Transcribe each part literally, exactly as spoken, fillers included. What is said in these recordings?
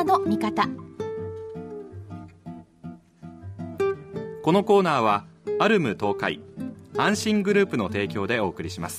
たの味方。 このコーナーはアルム東海安心グループの提供でお送りします。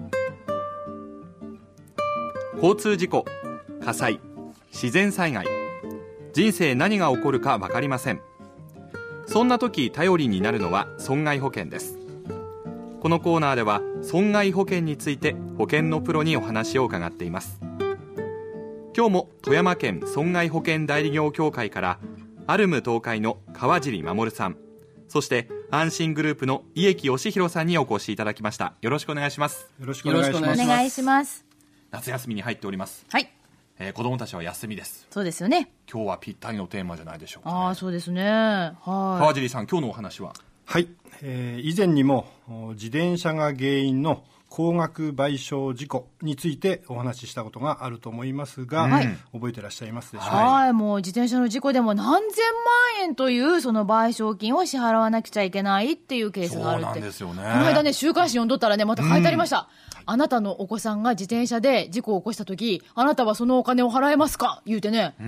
交通事故、火災、自然災害、人生何が起こるか分かりません。そんな時頼りになるのは損害保険です。このコーナーでは損害保険について保険のプロにお話を伺っています。今日も富山県損害保険代理業協会からアルム東海の川尻守さん、そして安心グループの家木義弘さんにお越しいただきました。よろしくお願いします。 よろしくお願いします。 お願いします。 夏休みに入っております。 はい、 えー、子供たちは休みです。 そうですよね。 今日はぴったりのテーマじゃないでしょうか、ね、 ああ、そうですね。はい。 川尻さん、今日のお話は？ はい、えー、以前にも自転車が原因の高額賠償事故についてお話ししたことがあると思いますが、うん、覚えてらっしゃいますでしょうか？ はい、もう自転車の事故でも何千万円というその賠償金を支払わなくちゃいけないっていうケースがあるって。 そうなんですよね。 この間ね、週刊誌読んどったらね、また書いてありました、うん、あなたのお子さんが自転車で事故を起こした時、あなたはそのお金を払えますか言うてね、うん、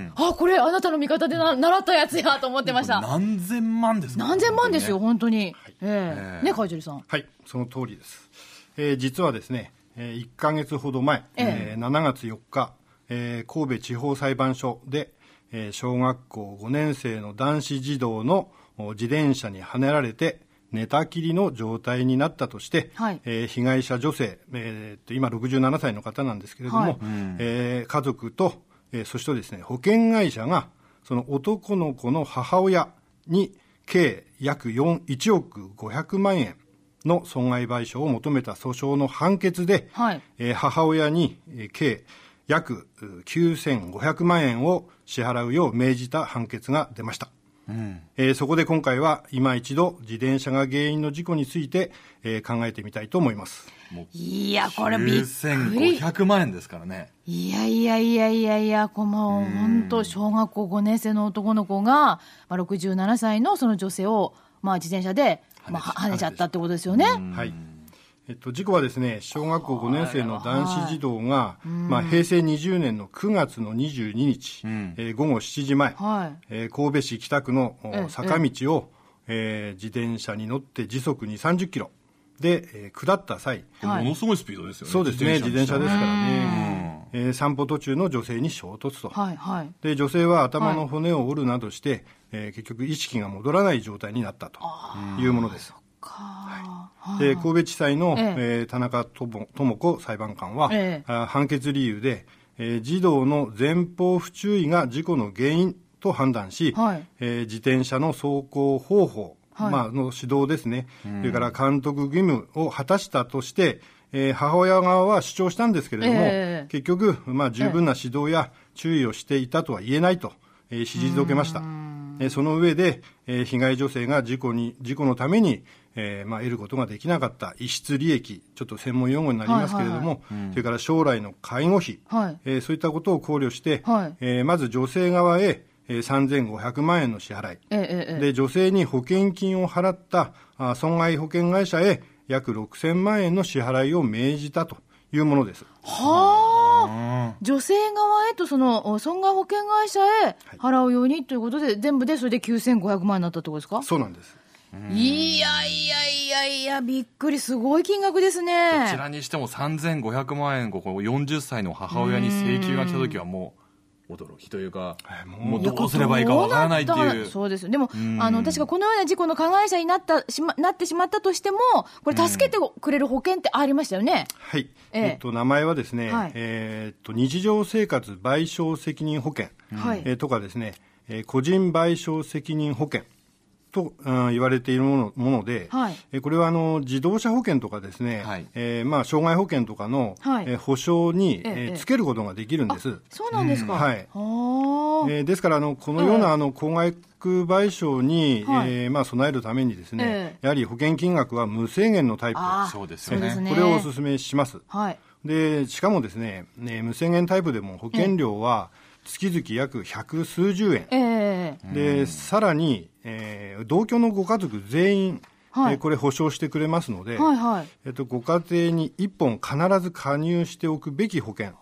あ、これあなたの味方でな習ったやつやと思ってました。 何千万ですか？ 何千万ですよ本当に、はい、 えー、ね、川尻さん。 はい、その通りです。えー、実はですね、えー、いっかげつほど前、えー、しちがつよっか、えー、神戸地方裁判所で、えー、小学校ごねん生の男子児童の自転車にはねられて寝たきりの状態になったとして、はい、えー、被害者女性、えー、今ろくじゅうななさいの方なんですけれども、はい、えー、家族と、えー、そしてですね、保険会社がその男の子の母親に計約いちおくごひゃくまんえんの損害賠償を求めた訴訟の判決で、はい、えー、母親に、えー、計約きゅうせんごひゃくまんえんを支払うよう命じた判決が出ました。うん、えー、そこで今回は今一度自転車が原因の事故について、えー、考えてみたいと思います。 いや、これびっくり。 きゅうせんごひゃくまんえんですからね。 いやいやいやいやいや、この本当小学校ごねん生の男の子が、まあ、ろくじゅうななさいのその女性を、まあ、自転車でまあ、跳ねちゃったってことですよね。はい、 えっと、事故はですね、小学校ごねん生の男子児童が、まあ、へいせいにじゅうねんのくがつのにじゅうににち、うんえー、ごごしちじまえ、はいえー、神戸市北区の坂道を、えー、自転車に乗って時速にじゅう、さんじゅっキロで、えー、下った際、 はい、ものすごいスピードですよね。 そうですね、自転車ですからね、えー、散歩途中の女性に衝突と、はいはい、で女性は頭の骨を折るなどして、はいえー、結局意識が戻らない状態になったというものです。はい、で神戸地裁の、えええー、田中智子裁判官は、ええ、判決理由で、えー、児童の前方不注意が事故の原因と判断し、はいえー、自転車の走行方法、はいまあ、の指導ですね、うん、それから監督義務を果たしたとして、えー、母親側は主張したんですけれども、えー、結局、まあ、十分な指導や注意をしていたとは言えないと、えー、退けました。えー、その上で、えー、被害女性が事故に事故のために、えーまあ、得ることができなかった逸失利益、ちょっと専門用語になりますけれども、はいはいはい、それから将来の介護費、はいえー、そういったことを考慮して、はいえー、まず女性側へ、えー、さんぜんごひゃくまんえんの支払い、ええ、で女性に保険金を払ったあ損害保険会社へ約ろくせんまんえんの支払いを命じたというものです。 はあ、女性側へとその損害保険会社へ払うようにということで、はい、全部でそれできゅうせんごひゃくまんえんになったってことですか？ そうなんです。 いやいやいやいや、びっくり、すごい金額ですね。 どちらにしてもさんぜんごひゃくまんえん、ここよんじゅっさいの母親に請求が来た時はもう驚きというか、もうどうすればいいかわからないっていう。 そうです。でもあの確かこのような事故の加害者になったし、ま、なってしまったとしても、これ助けてくれる保険ってありましたよね。 はい、えええっと、名前はですね、はいえー、っと日常生活賠償責任保険、はいえー、とかですね、えー、個人賠償責任保険と、うん、言われているもの、もので、はい、えこれはあの自動車保険とかですね、はいえーまあ、障害保険とかの、はいえー、保証に、えー、つけることができるんです。 そうなんですか、 うんはいえー、ですからあのこのような、えー、あの高額賠償に、はいえーまあ、備えるためにですね、えー、やはり保険金額は無制限のタイプ、 そうですよね、 これをお勧めします、はい、でしかもですね、ね無制限タイプでも保険料は月々約百数十円、えー、でさらに、えー、同居のご家族全員、はいえー、これ保証してくれますので、はいはいえっと、ご家庭にいっぽん必ず加入しておくべき保険と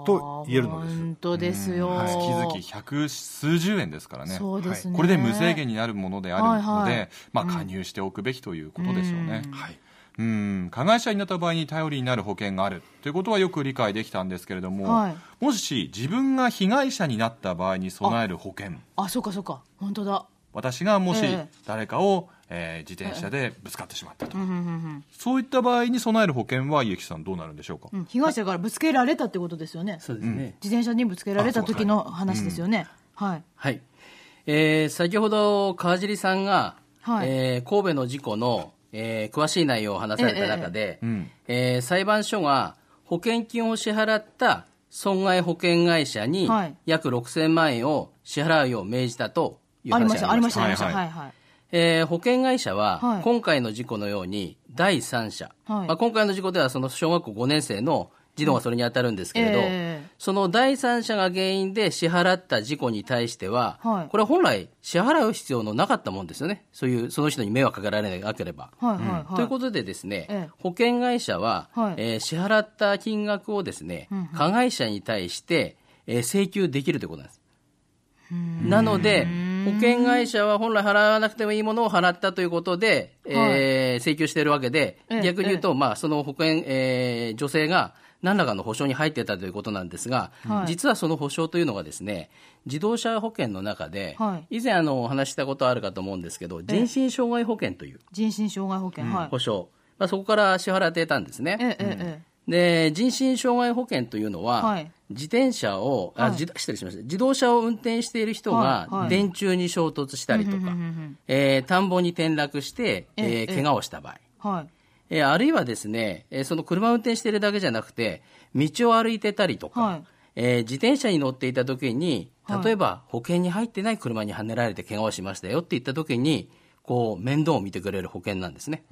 と言えるのです。 本当ですよ、 はい、月々百数十円ですからね。 そうですね、 これで無制限になるものであるので、はいはい、まあ、加入しておくべきということですよね、うん、はい、うん、加害者になった場合に頼りになる保険があるということはよく理解できたんですけれども、はい、もし自分が被害者になった場合に備える保険、 ああ、そうかそうか、本当だ。 私がもし誰かを、えー、自転車でぶつかってしまったと、ええ、そういった場合に備える保険は家木さんどうなるんでしょうか。うん、 被害者からぶつけられたってことですよね。 そうですね、 自転車にぶつけられた時の話ですよね。はい、 はい、えー、先ほど川尻さんが、はい、えー、神戸の事故の、えー、詳しい内容を話された中で、えええー、裁判所が保険金を支払った損害保険会社に約ろくせんまんえんを支払うよう命じたという話がありました。 ありました、ありました、はいはい。 えー、保険会社は今回の事故のように第三者、はい、まあ、今回の事故ではその小学校ごねん生の児童がそれに当たるんですけれど、えー、その第三者が原因で支払った事故に対しては、はい、これは本来支払う必要のなかったもんですよね。そういうその人に迷惑かけられなければ、はいはいはい、ということでですね、えー、保険会社は、はい、えー、支払った金額をですね、うんうん、加害者に対して、えー、請求できるということなんです。なので保険会社は本来払わなくてもいいものを払ったということで、はい、えー、請求しているわけで、逆に言うと、まあ、その保険、えー、女性が何らかの保証に入っていたということなんですが、はい、実はその保証というのがですね、自動車保険の中で、はい、以前あのお話したことあるかと思うんですけど、人身障害保険という人身障害保険、はい、 保証、まあ、そこから支払っていたんですね。ええええ、で人身障害保険というのは、はい、自転車を、あ、はい、失礼しました。自動車を運転している人が電柱に衝突したりとか、はいはい、えー、田んぼに転落して、えー、怪我をした場合、はい、えー、あるいはですね、えー、その車を運転しているだけじゃなくて道を歩いてたりとか、はい、えー、自転車に乗っていた時に、例えば保険に入ってない車にはねられて怪我をしましたよって言った時にこう面倒を見てくれる保険なんですね。うん、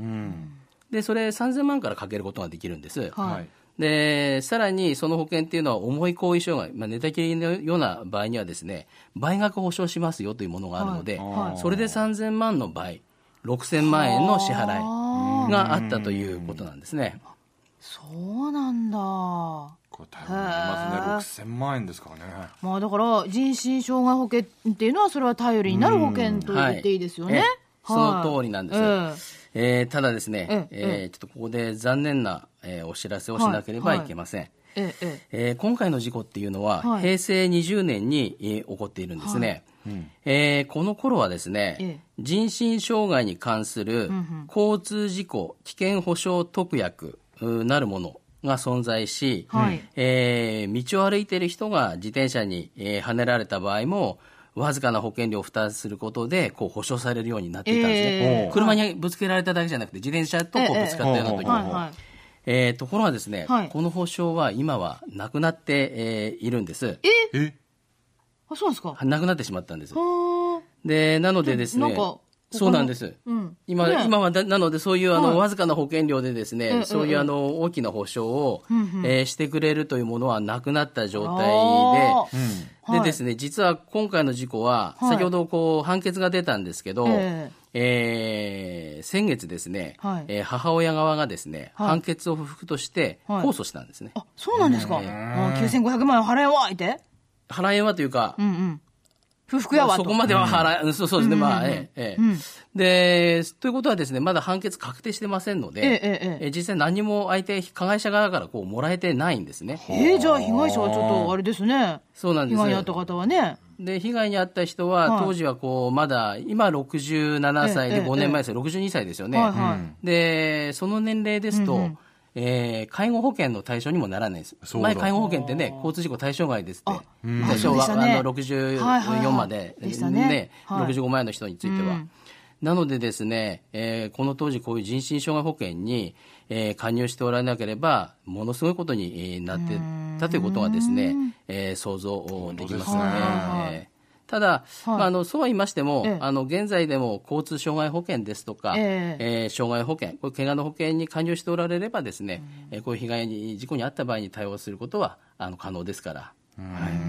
でそれさんぜんまんからかけることができるんです。はい、でさらにその保険っていうのは重い後遺障害、まあ、寝たきりのような場合にはですね、倍額保証しますよというものがあるので、はい、それでさんぜんまんの場合ろくせんまんえんの支払いがあったということなんですね。 そうなんだ。 これ大変ありますね。ろくせんまんえんですからね。 まあ、だから人身障害保険っていうのはそれは頼りになる保険と言っていいですよね。はい、 その通りなんです。えーえー、ただですね、えーえー、ちょっとここで残念な、えー、お知らせをしなければいけません。はいはい、えーえー、今回の事故っていうのは、はい、へいせいにじゅうねんに、えー、起こっているんですね。はい、うん、えー、この頃はですね、えー、人身障害に関する交通事故危険保障特約なるものが存在し、はい、えー、道を歩いている人が自転車に、えー、はねられた場合もわずかな保険料を負担することでこう保証されるようになっていたんですね。えー、車にぶつけられただけじゃなくて自転車とこうぶつかったような時に、えー、ところがですね、はい、この保証は今はなくなって、えー、いるんです。 えー、あ、そうですか。 なくなってしまったんです。でなのでですね、そうなんです、うん、今, ね、今はだなのでそういうあの、はい、わずかな保険料でですね、ええ、そういうあの大きな保証を、うんうん、えー、してくれるというものはなくなった状態で、でですね、実は今回の事故は、はい、先ほどこう判決が出たんですけど、ええー、先月ですね、はい、えー、母親側がですね、はい、判決を不服として控訴したんですね。 はい、あ、そうなんですか。えー、きゅうせんごひゃくまん円払えんわって払えんわというか、うんうん、 不服やわと。 そこまでは払え、うん、そうそうですね、まあ、ええ、ええ、うん。で、ということはですね、まだ判決確定してませんので、ええええ、実際何も相手、加害者側からこうもらえてないんですね。 えー、じゃあ被害者はちょっとあれですね。 そうなんです。 被害に遭った方はね。 で、被害に遭った人は、はい、当時はこう、まだ、今ろくじゅうななさいでごねんまえですよ、ろくじゅうにさいですよね。はいはい、で、その年齢ですと、うんうん、えー、介護保険の対象にもならないです。前介護保険ってね、交通事故対象外ですって、昭和、ね、あのろくじゅうよんまで、はいはいはい、ね、ね、はい、ろくじゅうごまんえんの人については。うん、なのでですね、えー、この当時こういう人身障害保険に、えー、加入しておられなければものすごいことになってたということがですね、えー、想像できますよね。えーただ、はい、まあ、あのそうは言いましても、ええ、あの現在でも交通障害保険ですとか、えええー、障害保険、これ怪我の保険に加入しておられればですね、うん、えー、こういう被害に事故に遭った場合に対応することはあの可能ですから。うーん、はい、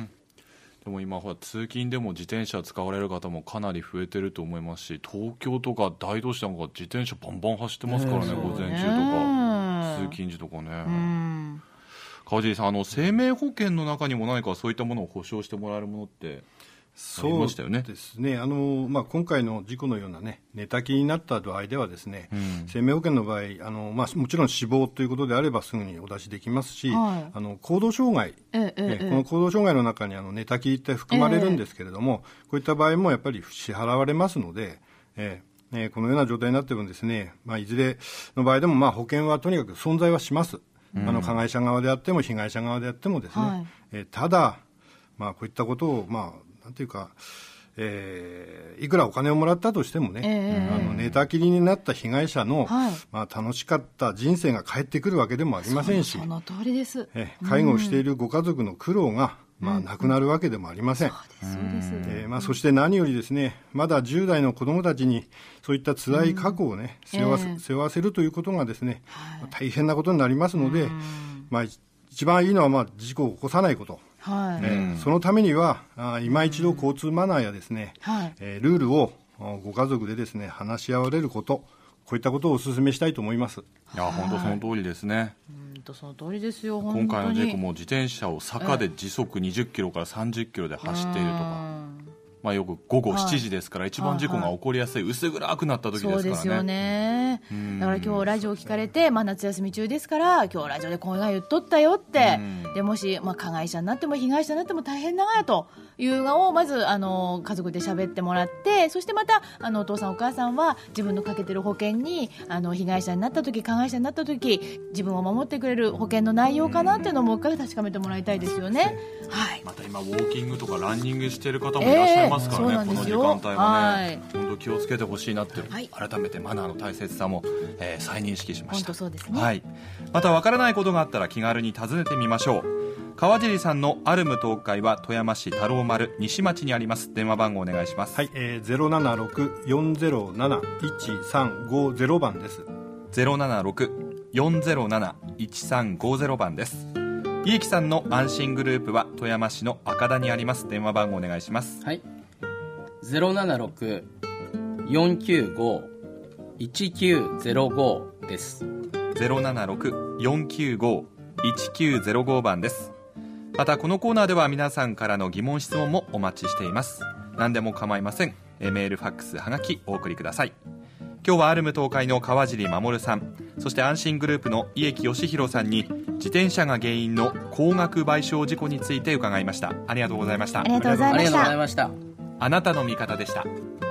でも今ほら通勤でも自転車使われる方もかなり増えてると思いますし、東京とか大都市なんか自転車バンバン走ってますからね、午前中とか通勤時とかね。うん、 川尻さん、あの生命保険の中にも何かそういったものを保証してもらえるものってそうですね、あの、まあ、今回の事故のような、ね、寝たきりになった場合ではですね、うん、生命保険の場合あの、まあ、もちろん死亡ということであればすぐにお出しできますし、はい、あの行動障害、えええこの行動障害の中にあの寝たきりって含まれるんですけれども、えこういった場合もやっぱり支払われますので、ええこのような状態になってもですね、まあ、いずれの場合でもまあ保険はとにかく存在はします、うん、あの加害者側であっても被害者側であってもですね、はい、えただ、まあ、こういったことをまあなんていうか、えー、いくらお金をもらったとしてもね、えー、あの寝たきりになった被害者の、はい、まあ、楽しかった人生が返ってくるわけでもありませんし、 その通りです。 えー、介護をしているご家族の苦労が、うん、まあ、なくなるわけでもありません。そして何よりですね、まだじゅう代の子どもたちにそういった辛い過去をね、うん、背負わせ、えー、背負わせるということがですね、はい、大変なことになりますので、まあ、一番いいのはまあ事故を起こさないこと、はい、えー、そのためにはあ今一度交通マナーやですね、はい、えー、ルールをご家族でですね話し合われること、こういったことをお勧めしたいと思います。 いや、本当その通りですね。 本当その通りですよ。 今回の事故も自転車を坂で時速にじゅっキロからさんじゅっキロで走っているとか、まあ、よく午後しちじですから、はい、一番事故が起こりやすい、はい、薄暗くなった時ですからね。そうですよね。 だから今日ラジオ聞かれて、まあ、夏休み中ですから今日ラジオでこんな言っとったよって、でもし、まあ、加害者になっても被害者になっても大変だなというのをまずあの家族で喋ってもらって、そしてまたあのお父さんお母さんは自分のかけてる保険にあの被害者になった時加害者になった時自分を守ってくれる保険の内容かなっていうのをもう一回確かめてもらいたいですよね。はい、 また今ウォーキングとかランニングしている方もいらっしゃいますからね、えー、この時間帯はね、はい、本当気をつけてほしいなって、はい、改めてマナーの大切さも、えー、再認識しました。 本当そうですね。 はい、またわからないことがあったら気軽に尋ねてみましょう。川尻さんのアルム東海は富山市太郎丸西町にあります。電話番号お願いします。 はい、えー、ゼロななろく よんゼロなな いちさんごゼロ番です。 ゼロななろく よんゼロなな いちさんごゼロ番です。家木さんの安心グループは富山市の赤田にあります。電話番号お願いします。 はい、ゼロななろく よんきゅうご いちきゅうゼロごです。 ゼロななろく よんきゅうご いちきゅうゼロご番です。またこのコーナーでは皆さんからの疑問質問もお待ちしています。何でも構いません。メール、ファックス、はがきお送りください。今日はアルム東海の川尻守さん、そして安心グループの家木義弘さんに自転車が原因の高額賠償事故について伺いました。ありがとうございました。 ありがとうございました。 あなたの味方でした。